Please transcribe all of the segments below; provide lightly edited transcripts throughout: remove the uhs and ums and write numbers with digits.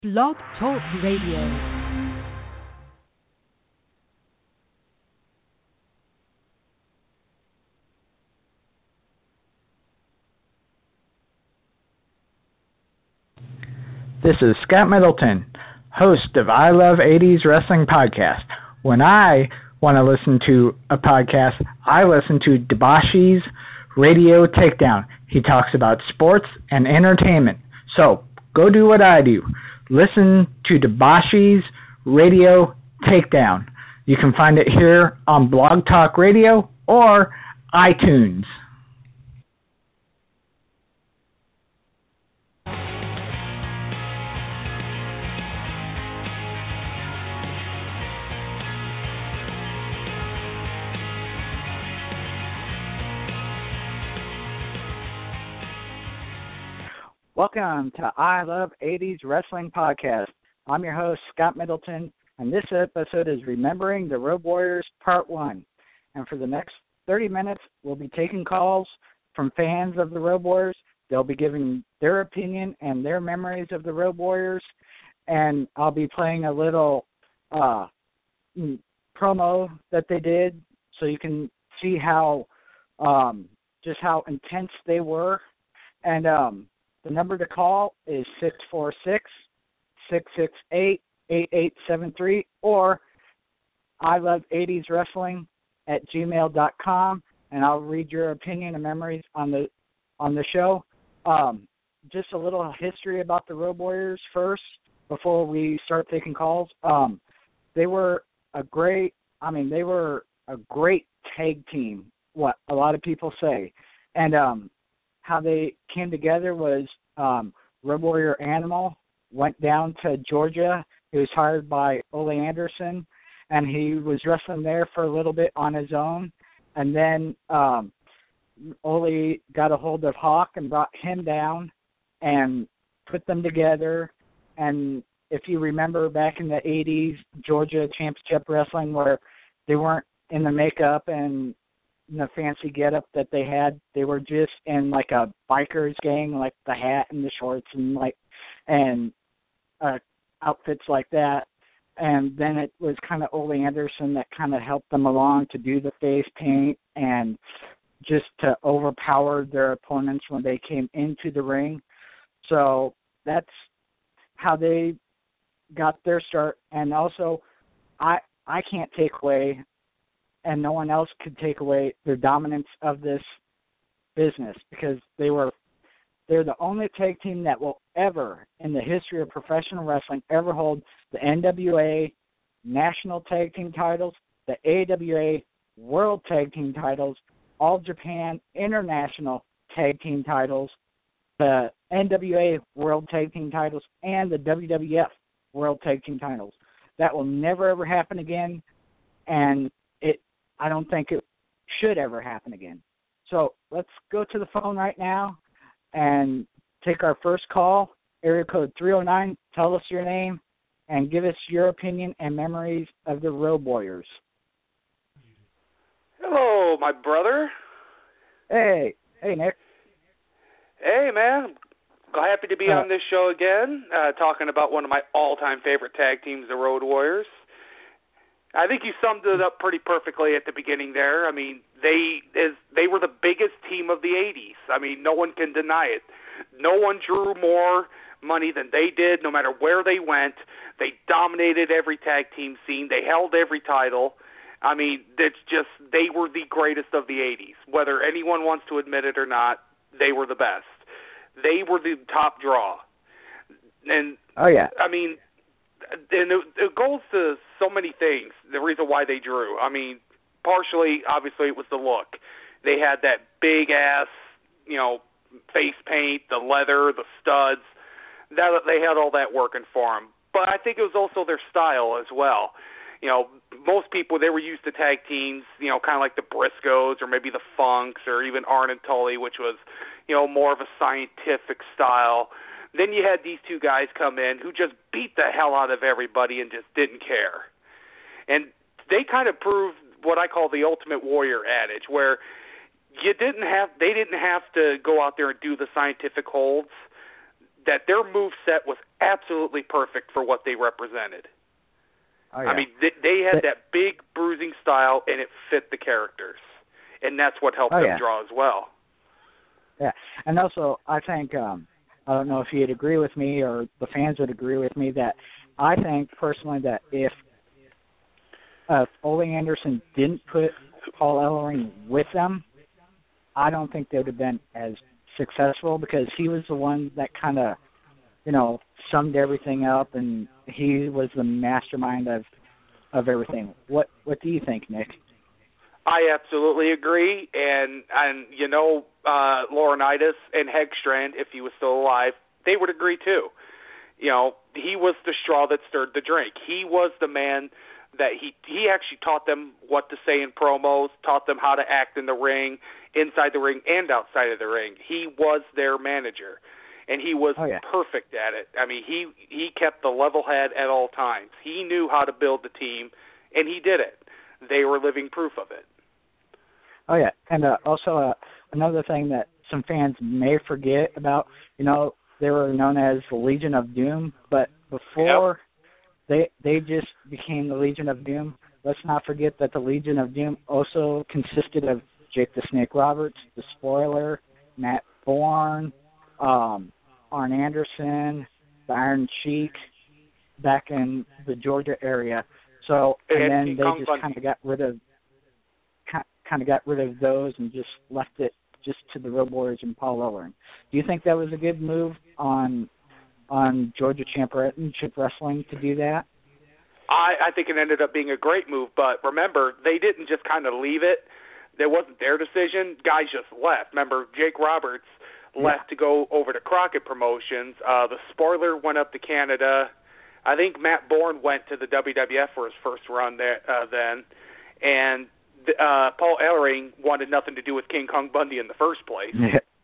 Blog Talk Radio. This is Scott Middleton, host of I Love 80s Wrestling Podcast. When I want to listen to a podcast, I listen to Debashi's Radio Takedown. He talks about sports and entertainment. So, go do what I do. Listen to Debashi's Radio Takedown. You can find it here on Blog Talk Radio or iTunes. Welcome to I Love 80s Wrestling Podcast. I'm your host, Scott Middleton, and this episode is Remembering the Road Warriors Part 1. And for the next 30 minutes, we'll be taking calls from fans of the Road Warriors. They'll be giving their opinion and their memories of the Road Warriors, and I'll be playing a little promo that they did so you can see how just how intense they were. And the number to call is 646-668-8873 or I Love 80s Wrestling at gmail.com, and I'll read your opinion and memories on the show. Just a little history about the Road Warriors first before we start taking calls. They were a great tag team, what a lot of people say. And how they came together was Road Warrior Animal went down to Georgia. He was hired by Ole Anderson, and he was wrestling there for a little bit on his own. And then Ole got a hold of Hawk and brought him down and put them together. And if you remember back in the 80s, Georgia Championship Wrestling, where they weren't in the makeup and the fancy getup that they had, they were just in like a biker's gang, like the hat and the shorts and outfits like that. And then it was kind of Ole Anderson that kind of helped them along to do the face paint and just to overpower their opponents when they came into the ring. So that's how they got their start. And also, I can't take away, and no one else could take away their dominance of this business, because they're the only tag team that will ever, in the history of professional wrestling, ever hold the NWA National Tag Team titles, the AWA World Tag Team titles, All Japan International Tag Team titles, the NWA World Tag Team titles, and the WWF World Tag Team titles. That will never ever happen again, and I don't think it should ever happen again. So let's go to the phone right now and take our first call. Area code 309. Tell us your name and give us your opinion and memories of the Road Warriors. Hello, my brother. Hey, Nick. Hey, man. Happy to be on this show again, talking about one of my all-time favorite tag teams, the Road Warriors. I think you summed it up pretty perfectly at the beginning there. I mean, they were the biggest team of the 80s. I mean, no one can deny it. No one drew more money than they did, no matter where they went. They dominated every tag team scene. They held every title. I mean, it's just, they were the greatest of the 80s. Whether anyone wants to admit it or not, they were the best. They were the top draw. And, oh, yeah. I mean, and it goes to so many things, the reason why they drew. I mean, partially, obviously, it was the look. They had that big-ass, face paint, the leather, the studs. They had all that working for them. But I think it was also their style as well. Most people, they were used to tag teams, kind of like the Briscoes or maybe the Funks or even Arn and Tully, which was, more of a scientific style. Then you had these two guys come in who just beat the hell out of everybody and just didn't care. And they kind of proved what I call the ultimate warrior adage, where they didn't have to go out there and do the scientific holds. that their move set was absolutely perfect for what they represented. Oh, yeah. I mean, they had that big bruising style, and it fit the characters, and that's what helped them draw as well. Yeah, and also I think I don't know if you'd agree with me or the fans would agree with me that I think personally that if Ole Anderson didn't put Paul Ellering with them, I don't think they would have been as successful because he was the one that kind of, summed everything up, and he was the mastermind of everything. What do you think, Nick? I absolutely agree, and Laurinaitis and Hegstrand, if he was still alive, they would agree too. He was the straw that stirred the drink. He was the man that he actually taught them what to say in promos, taught them how to act in the ring, inside the ring and outside of the ring. He was their manager, and he was perfect at it. I mean, he kept the level head at all times. He knew how to build the team, and he did it. They were living proof of it. Oh, yeah, and also another thing that some fans may forget about, they were known as the Legion of Doom, but before they just became the Legion of Doom, let's not forget that the Legion of Doom also consisted of Jake the Snake Roberts, the Spoiler, Matt Bourne, Arn Anderson, the Iron Sheik, back in the Georgia area. So, and then they just kind of got rid of those and just left it just to the Road Warriors and Paul Ellering. Do you think that was a good move on Georgia Championship Wrestling to do that? I think it ended up being a great move, but remember, they didn't just kind of leave it. That wasn't their decision. Guys just left. Remember, Jake Roberts left to go over to Crockett Promotions. The Spoiler went up to Canada. I think Matt Bourne went to the WWF for his first run there then. And Paul Ellering wanted nothing to do with King Kong Bundy in the first place.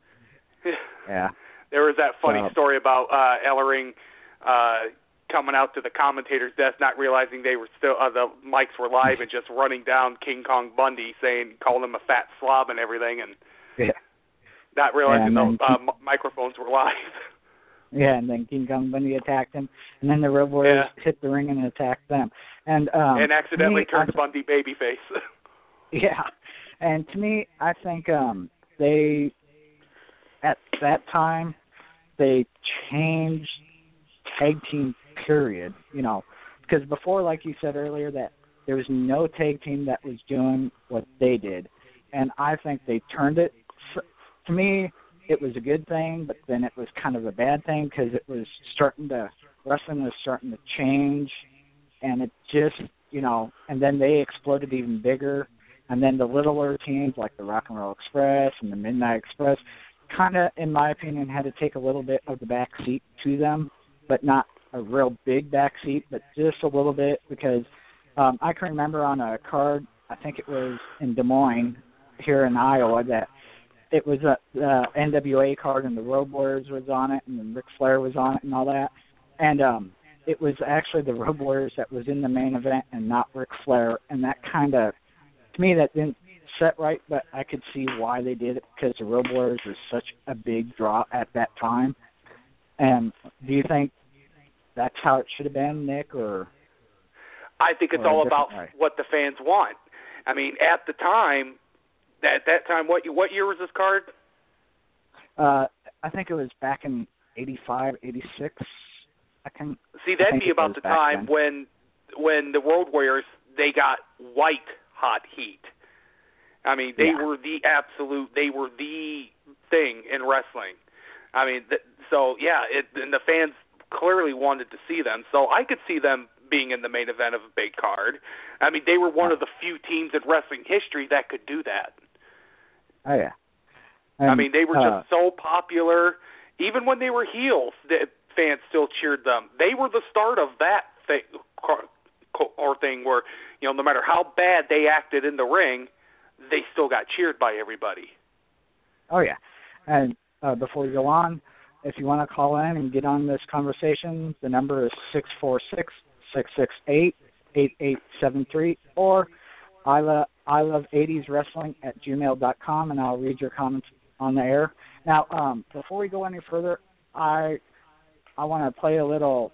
Yeah. There was that funny story about Ellering coming out to the commentator's desk, not realizing they were still the mics were live, and just running down King Kong Bundy, calling him a fat slob and everything, and not realizing the microphones were live. Yeah, and then King Kong Bundy attacked him, and then the Road Warriors hit the ring and attacked them, and accidentally turned Bundy babyface. Yeah, and to me, I think they at that time they changed tag team. Period. Because before, like you said earlier, that there was no tag team that was doing what they did, and I think they turned it. To me, it was a good thing, but then it was kind of a bad thing because wrestling was starting to change, and it just, and then they exploded even bigger, and then the littler teams like the Rock and Roll Express and the Midnight Express kind of, in my opinion, had to take a little bit of the back seat to them, but not a real big back seat, but just a little bit, because I can remember on a card, I think it was in Des Moines here in Iowa, that it was the NWA card and the Road Warriors was on it and Ric Flair was on it and all that. And it was actually the Road Warriors that was in the main event and not Ric Flair. And that kind of, to me, that didn't set right, but I could see why they did it because the Road Warriors was such a big draw at that time. And do you think that's how it should have been, Nick, or? I think it's all about what the fans want. I mean, at the time, at that time, what year was this card? I think it was back in 85, 86. See, that'd be about the time when the Road Warriors, they got white hot heat. I mean, they were the thing in wrestling. I mean, and the fans clearly wanted to see them, so I could see them being in the main event of a big card. I mean, they were one of the few teams in wrestling history that could do that. Oh, yeah. And, I mean, they were just so popular. Even when they were heels, the fans still cheered them. They were the start of that thing where, no matter how bad they acted in the ring, they still got cheered by everybody. Oh, yeah. And before we go on, if you want to call in and get on this conversation, the number is 646-668-8873, or I love 80s wrestling at gmail.com, and I'll read your comments on the air. Now, before we go any further, I I want to play a little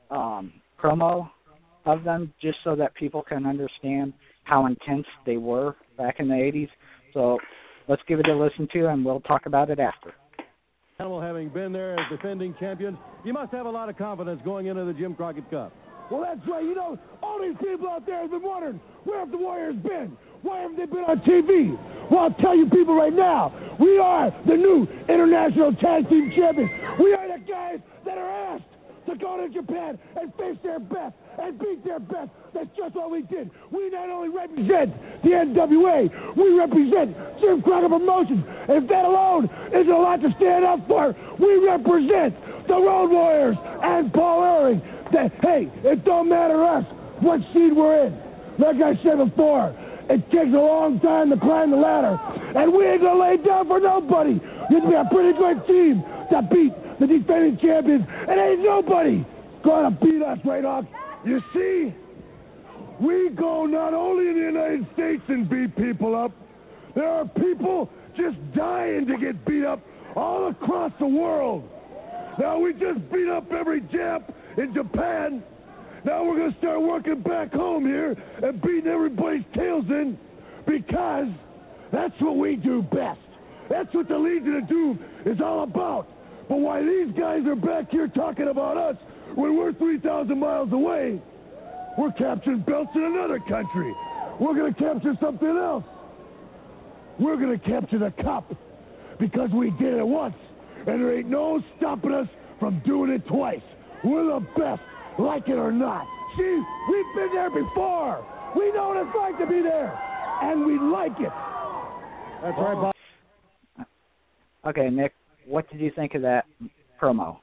promo of them just so that people can understand how intense they were back in the 80s. So let's give it a listen to, and we'll talk about it after. Animal, having been there as defending champions, you must have a lot of confidence going into the Jim Crockett Cup. Well, that's right. You know, all these people out there have been wondering, where have the Warriors been? Why haven't they been on TV? Well, I'll tell you people right now, we are the new International Tag Team Champions. We are the guys that are asked to go to Japan and face their best and beat their best. That's just what we did. We not only represent the NWA, we represent Jim Crockett Promotions. And if that alone isn't a lot to stand up for, we represent the Road Warriors and Paul Ellering. That, hey, it don't matter to us what seed we're in. Like I said before, it takes a long time to climb the ladder, and we ain't gonna lay down for nobody. You have to be a pretty good team to beat the defending champions, and ain't nobody gonna beat us, right, Hawk? You see, we go not only in the United States and beat people up, there are people just dying to get beat up all across the world. Now, we just beat up every Jap in Japan. Now we're going to start working back home here and beating everybody's tails in, because that's what we do best. That's what the Legion of Doom is all about. But why these guys are back here talking about us when we're 3,000 miles away, we're capturing belts in another country. We're going to capture something else. We're going to capture the cup because we did it once, and there ain't no stopping us from doing it twice. We're the best, like it or not. See, we've been there before. We know what it's like to be there, and we like it. That's right, Bob. Okay, Nick, what did you think of that promo?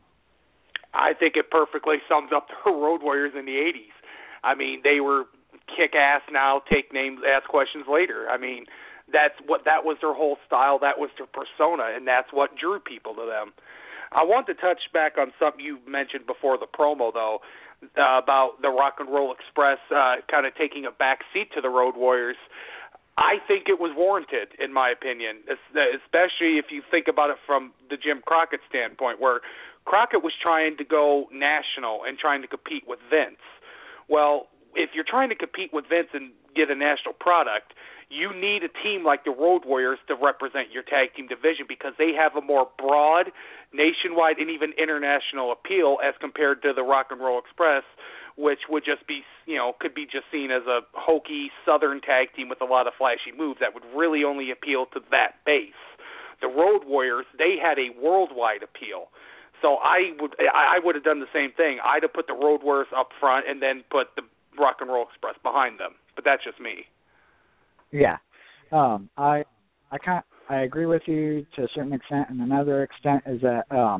I think it perfectly sums up the Road Warriors in the 80s. I mean, they were kick-ass now, take names, ask questions later. I mean, that was their whole style, that was their persona, and that's what drew people to them. I want to touch back on something you mentioned before the promo, though, about the Rock and Roll Express kind of taking a back seat to the Road Warriors. I think it was warranted, in my opinion, especially if you think about it from the Jim Crockett standpoint, where Crockett was trying to go national and trying to compete with Vince. Well, if you're trying to compete with Vince and get a national product, you need a team like the Road Warriors to represent your tag team division, because they have a more broad, nationwide, and even international appeal as compared to the Rock and Roll Express, which would just be, could be just seen as a hokey Southern tag team with a lot of flashy moves that would really only appeal to that base. The Road Warriors, they had a worldwide appeal. So I would have done the same thing. I'd have put the Road Warriors up front and then put the Rock and Roll Express behind them. But that's just me. Yeah. I agree with you to a certain extent, and another extent is that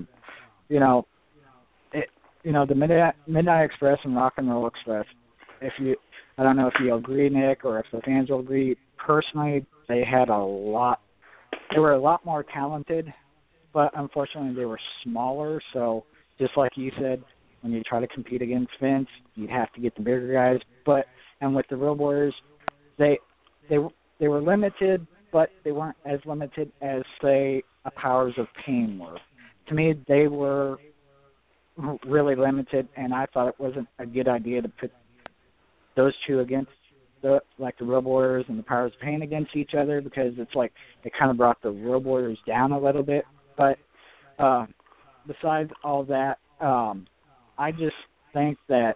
the Midnight Express and Rock and Roll Express, I don't know if you agree, Nick, or if the fans will agree, personally they were a lot more talented, but unfortunately they were smaller. So just like you said, when you try to compete against Vince, you'd have to get the bigger guys. And with the Road Warriors, they were limited, but they weren't as limited as, say, a Powers of Pain were. To me, they were really limited, and I thought it wasn't a good idea to put those two against the Road Warriors and the Powers of Pain against each other, because it's like it kind of brought the Road Warriors down a little bit. But besides all that, I just think that,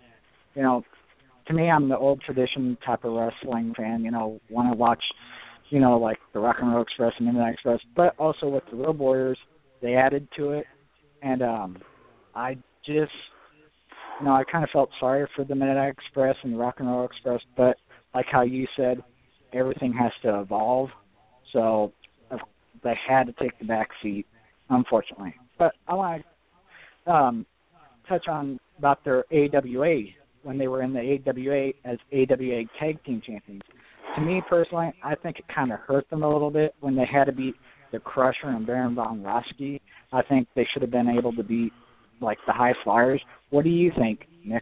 to me, I'm the old tradition type of wrestling fan, want to watch, like the Rock and Roll Express and Midnight Express, but also with the Road Warriors, they added to it, and I just, I kind of felt sorry for the Midnight Express and the Rock and Roll Express, but like how you said, everything has to evolve, so they had to take the back seat, unfortunately. But I want to touch on about their AWA, when they were in the AWA as AWA Tag Team Champions. To me personally, I think it kind of hurt them a little bit when they had to beat the Crusher and Baron von Raschke. I think they should have been able to beat, like, the High Flyers. What do you think, Nick?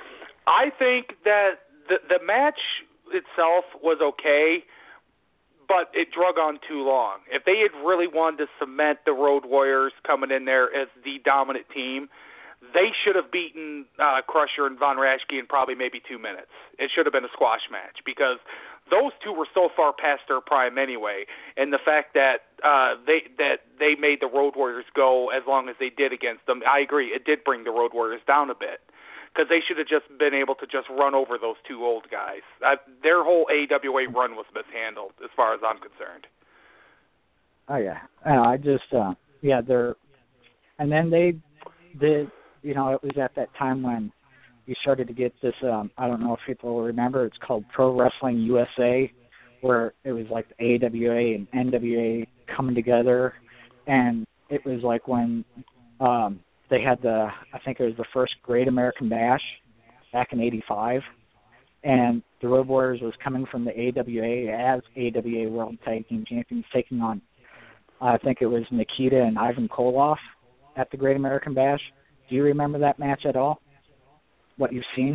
I think that the match itself was okay, but it drug on too long. If they had really wanted to cement the Road Warriors coming in there as the dominant team, they should have beaten Crusher and Von Raschke in probably maybe 2 minutes. It should have been a squash match because those two were so far past their prime anyway, and the fact that they made the Road Warriors go as long as they did against them, I agree, it did bring the Road Warriors down a bit because they should have just been able to just run over those two old guys. Their whole AWA run was mishandled as far as I'm concerned. Oh, yeah. I just, they're, and then they did, it was at that time when you started to get this, I don't know if people will remember, it's called Pro Wrestling USA, where it was like the AWA and NWA coming together, and it was like when they had I think it was the first Great American Bash back in '85, and the Road Warriors was coming from the AWA as AWA World Tag Team Champions, taking on, I think it was Nikita and Ivan Koloff at the Great American Bash. Do you remember that match at all? What you've seen?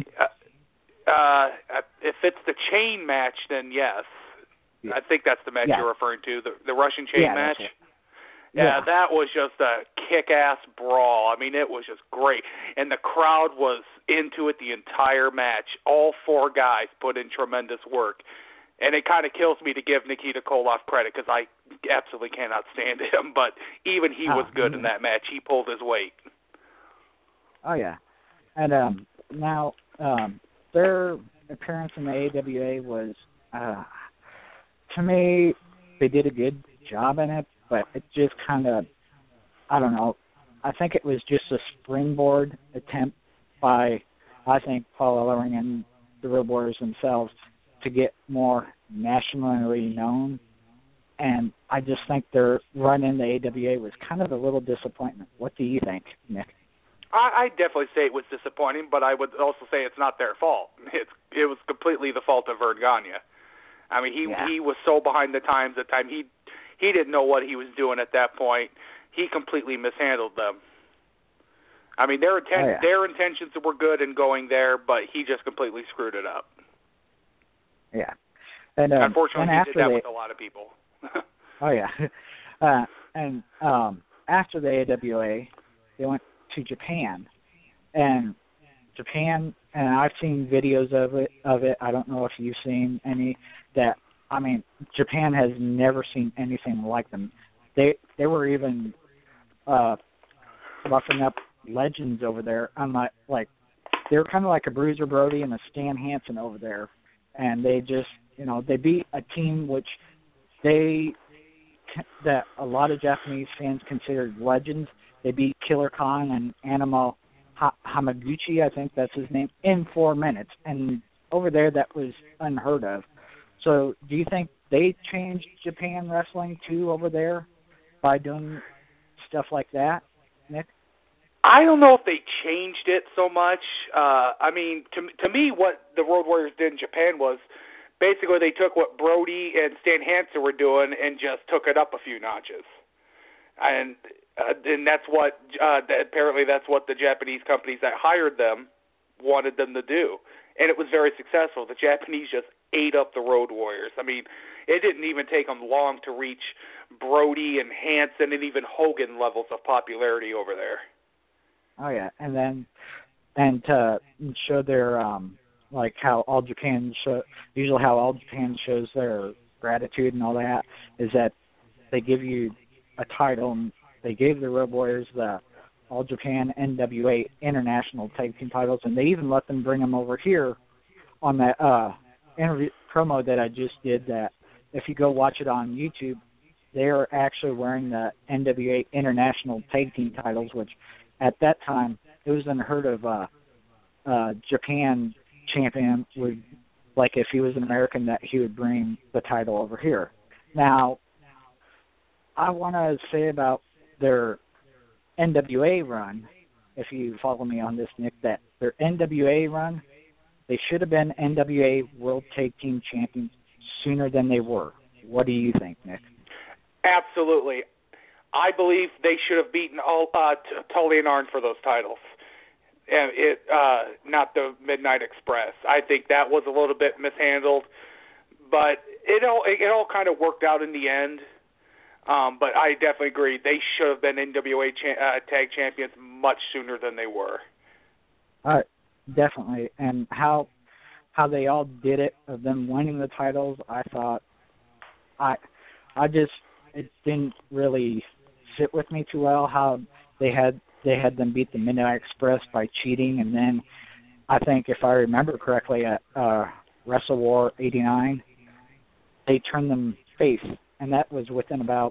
If it's the chain match, then yes. Yeah. I think that's the match you're referring to, the Russian chain match. Yeah, that was just a kick-ass brawl. I mean, it was just great. And the crowd was into it the entire match. All four guys put in tremendous work. And it kind of kills me to give Nikita Koloff credit because I absolutely cannot stand him. But even he was good in that match. He pulled his weight. Oh, yeah. And now their appearance in the AWA was, to me, they did a good job in it, but it just kind of, I don't know, I think it was just a springboard attempt by, I think, Paul Ellering and the Road Warriors themselves to get more nationally known. And I just think their run in the AWA was kind of a little disappointment. What do you think, Nick? I definitely say it was disappointing, but I would also say it's not their fault. It was completely the fault of Verne Gagne. I mean, he was so behind the times at the time. He didn't know what he was doing at that point. He completely mishandled them. I mean, their intentions were good in going there, but he just completely screwed it up. Yeah. And unfortunately, and he did that with a lot of people. Oh, yeah. And after the AWA, they went to Japan. And Japan, and I've seen videos of it. I don't know if you've seen any that, I mean, Japan has never seen anything like them. They were even roughing up legends over there. Like they were kind of like a Bruiser Brody and a Stan Hansen over there. And they just, they beat a team which that a lot of Japanese fans considered legends. They beat Killer Khan and Anima Hamaguchi, I think that's his name, in 4 minutes. And over there, that was unheard of. So do you think they changed Japan wrestling, too, over there by doing stuff like that, Nick? I don't know if they changed it so much. I mean, to me, what the Road Warriors did in Japan was basically they took what Brody and Stan Hansen were doing and just took it up a few notches. And that's what apparently that's what the Japanese companies that hired them wanted them to do, and it was very successful. The Japanese just ate up the Road Warriors. I mean, it didn't even take them long to reach Brody and Hansen and even Hogan levels of popularity over there. Oh yeah, and to show their like how All Japan usually how All Japan shows their gratitude and all that is that they give you a title. And they gave the Road Warriors the All Japan NWA International Tag Team titles, and they even let them bring them over here on that interview promo that I just did. That if you go watch it on YouTube, they are actually wearing the NWA International Tag Team titles, which at that time it was unheard of. Japan champion would, like if he was an American, that he would bring the title over here. Now, I want to say about their NWA run, if you follow me on this, Nick, that their NWA run, they should have been NWA World Tag Team Champions sooner than they were. What do you think, Nick? Absolutely. I believe they should have beaten Tully and Arn for those titles. And not the Midnight Express. I think that was a little bit mishandled. But it all kind of worked out in the end. But I definitely agree. They should have been NWA tag champions much sooner than they were. Definitely. And how they all did it, of them winning the titles, I thought, it didn't really sit with me too well how they had them beat the Midnight Express by cheating, and then I think, if I remember correctly, at Wrestle War 89, they turned them face, and that was within about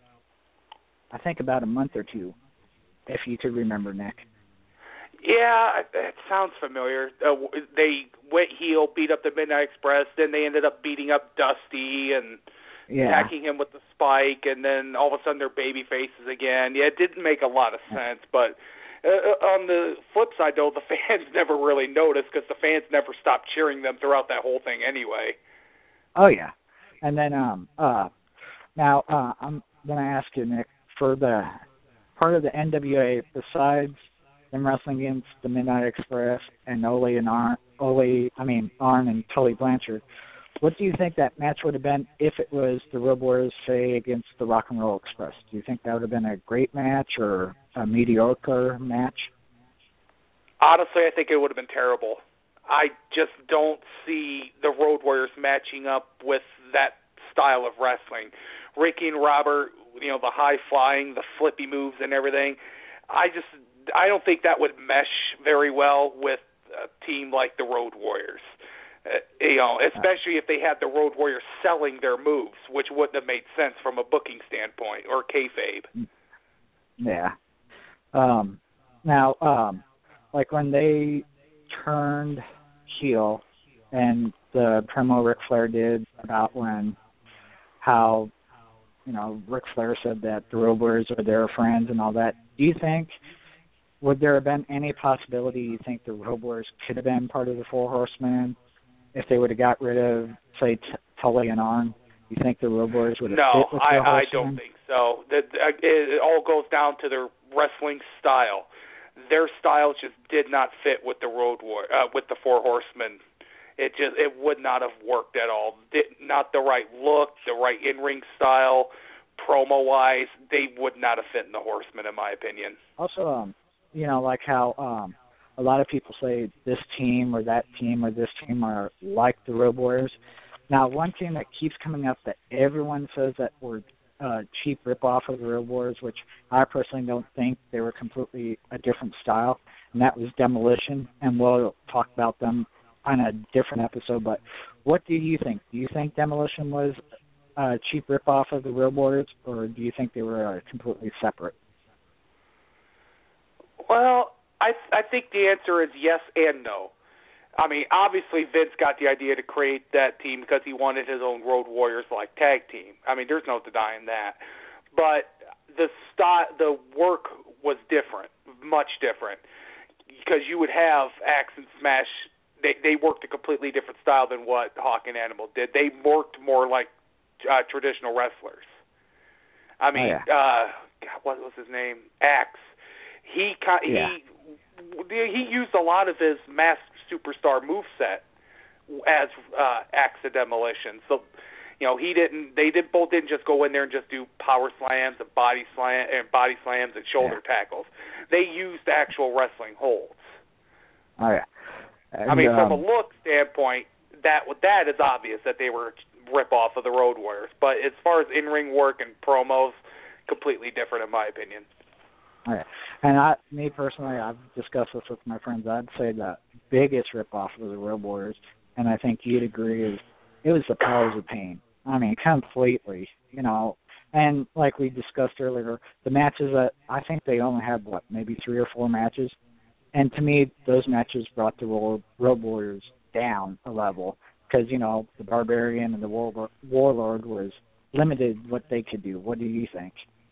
a month or two, if you could remember, Nick. Yeah, it sounds familiar. They went heel, beat up the Midnight Express, then they ended up beating up Dusty and attacking him with the spike, and then all of a sudden they're baby faces again. Yeah, it didn't make a lot of sense, but on the flip side, though, the fans never really noticed because the fans never stopped cheering them throughout that whole thing anyway. Oh, yeah. And then now I'm going to ask you, Nick, for the part of the NWA, besides them wrestling against the Midnight Express and Arn and Tully Blanchard, what do you think that match would have been if it was the Road Warriors, say, against the Rock and Roll Express? Do you think that would have been a great match or a mediocre match? Honestly, I think it would have been terrible. I just don't see the Road Warriors matching up with that style of wrestling. Ricky and Robert, the high flying, the flippy moves and everything, I don't think that would mesh very well with a team like the Road Warriors. Especially if they had the Road Warriors selling their moves, which wouldn't have made sense from a booking standpoint or kayfabe. Yeah. Now, like when they turned heel, and the promo Ric Flair did about how Ric Flair said that the Road Warriors are their friends and all that. Do you think, would there have been any possibility you think the Road Warriors could have been part of the Four Horsemen if they would have got rid of, say, Tully and Arn? You think the Road Warriors would have fit with the Horsemen? I don't think so. It all goes down to their wrestling style. Their styles just did not fit with the with the Four Horsemen. It would not have worked at all. Not the right look, the right in-ring style, promo-wise, they would not have fit in the Horsemen, in my opinion. Also, like how a lot of people say this team or that team or this team are like the Road Warriors. Now, one team that keeps coming up that everyone says that were cheap ripoff of the Road Warriors, which I personally don't think, they were completely a different style, and that was Demolition, and we'll talk about them on a different episode. But what do you think? Do you think Demolition was a cheap ripoff of the Road Warriors, or do you think they were completely separate? Well, I think the answer is yes and no. I mean, obviously Vince got the idea to create that team because he wanted his own Road Warriors-like tag team. I mean, there's no denying that. But the work was different, much different, because you would have Axe and Smash. They worked a completely different style than what Hawk and Animal did. They worked more like traditional wrestlers. I mean, what was his name? Axe. He used a lot of his mass superstar moveset as Axe of Demolition. So, they both didn't just go in there and just do power slams and body slams and shoulder tackles. They used actual wrestling holds. Oh yeah. And, from a look standpoint, that is obvious that they were a rip-off of the Road Warriors. But as far as in-ring work and promos, completely different in my opinion. Okay. And me personally, I've discussed this with my friends. I'd say the biggest rip-off of the Road Warriors, and I think you'd agree, is it was the Powers of Pain. I mean, completely, And like we discussed earlier, the matches that I think they only had, maybe 3 or 4 matches. And to me, those matches brought the Road Warriors down a level because, the Barbarian and the Warlord was limited what they could do. What do you think?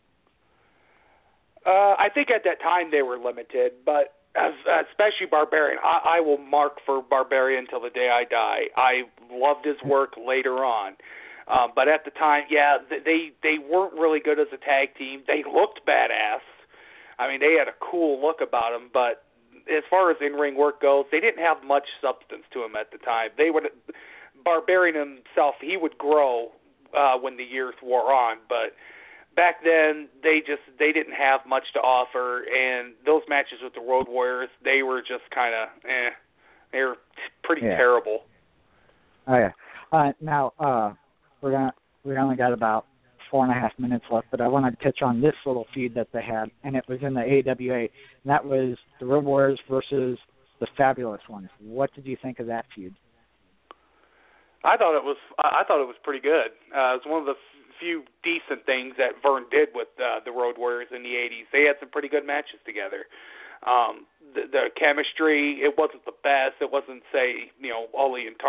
I think at that time they were limited, but especially Barbarian. I will mark for Barbarian till the day I die. I loved his work later on. But at the time, they weren't really good as a tag team. They looked badass. I mean, they had a cool look about them, but as far as in-ring work goes, they didn't have much substance to them at the time. Barbarian himself, he would grow when the years wore on, but back then they didn't have much to offer, and those matches with the Road Warriors, they were just kind of they were pretty terrible. Oh yeah. Now we only got about 4.5 minutes left, but I want to touch on this little feud that they had, and it was in the AWA, and that was the Road Warriors versus the Fabulous Ones. What did you think of that feud? I thought it was pretty good. It was one of the few decent things that Vern did with the Road Warriors in the 80s. They had some pretty good matches together. The chemistry, it wasn't the best. It wasn't, say, Ole and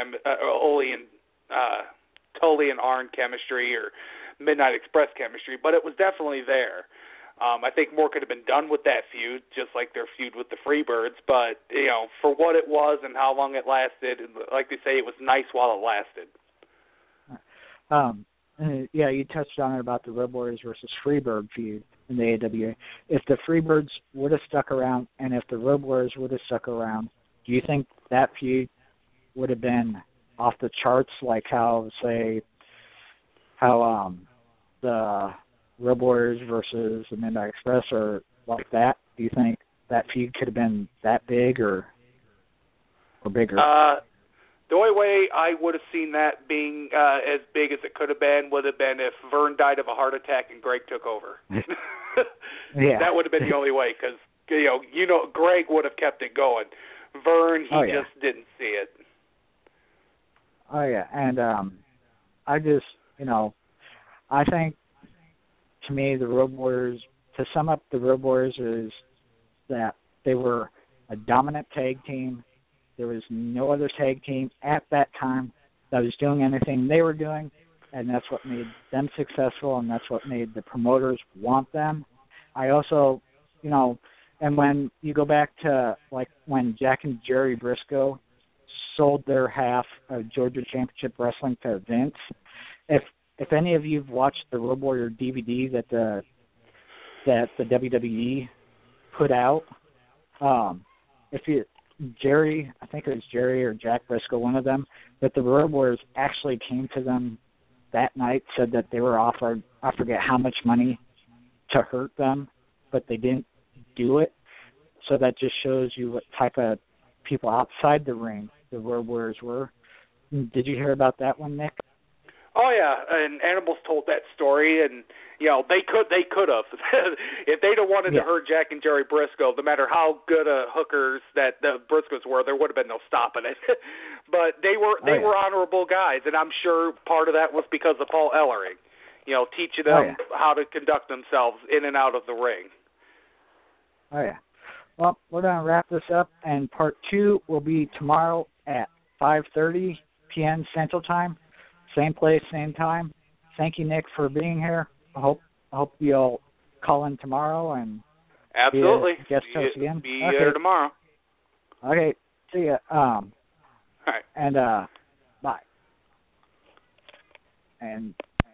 Tully and Arn chemistry or Midnight Express chemistry, but it was definitely there. I think more could have been done with that feud, just like their feud with the Freebirds, but, for what it was and how long it lasted, like they say, it was nice while it lasted. Yeah, you touched on it about the Road Warriors versus Freebird feud in the AWA. If the Freebirds would have stuck around and if the Road Warriors would have stuck around, do you think that feud would have been off the charts, like how the Road Warriors versus the Midnight Express or like that? Do you think that feud could have been that big or bigger? The only way I would have seen that being as big as it could have been would have been if Vern died of a heart attack and Greg took over. Yeah. That would have been the only way, because Greg would have kept it going. Vern, he just didn't see it. Oh yeah, and I just I think, to me, the Road Warriors, to sum up the Road Warriors, is that they were a dominant tag team. There was no other tag team at that time that was doing anything they were doing, and that's what made them successful, and that's what made the promoters want them. I also, and when you go back to, like, when Jack and Jerry Briscoe sold their half of Georgia Championship Wrestling to Vince, if any of you've watched the Road Warrior DVD that the WWE put out, Jerry, I think it was Jerry or Jack Briscoe, one of them, that the Road Warriors actually came to them that night, said that they were offered, I forget how much money to hurt them, but they didn't do it. So that just shows you what type of people outside the ring the Road Warriors were. Did you hear about that one, Nick? Oh yeah, and Animals told that story, and they could have if they'd have wanted to hurt Jack and Jerry Briscoe. No matter how good hookers that the Briscoes were, there would have been no stopping it. But they were honorable guys, and I'm sure part of that was because of Paul Ellering, teaching them how to conduct themselves in and out of the ring. Oh yeah. Well, we're gonna wrap this up, and part 2 will be tomorrow at 5:30 p.m. Central Time. Same place, same time. Thank you, Nick, for being here. I hope you'll call in tomorrow and absolutely guest host again. Be here tomorrow. Okay, see ya. All right. And bye. And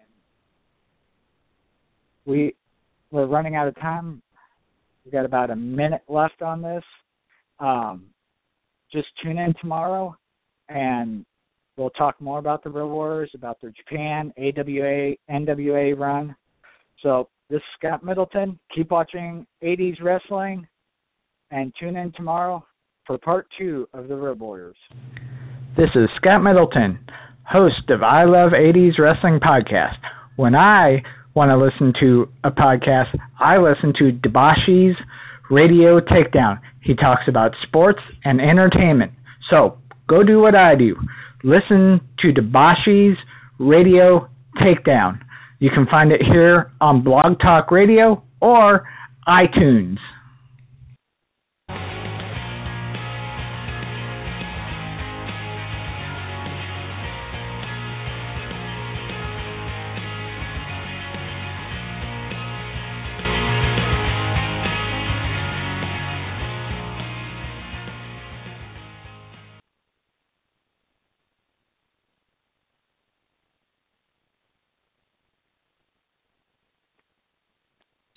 we're running out of time. We got about a minute left on this. Just tune in tomorrow, and we'll talk more about the Road Warriors, about their Japan, AWA, NWA run. So this is Scott Middleton. Keep watching 80s wrestling, and tune in tomorrow for part 2 of the Road Warriors. This is Scott Middleton, host of I Love 80s Wrestling Podcast. When I want to listen to a podcast, I listen to Debashi's Radio Takedown. He talks about sports and entertainment. So go do what I do. Listen to Debashi's Radio Takedown. You can find it here on Blog Talk Radio or iTunes.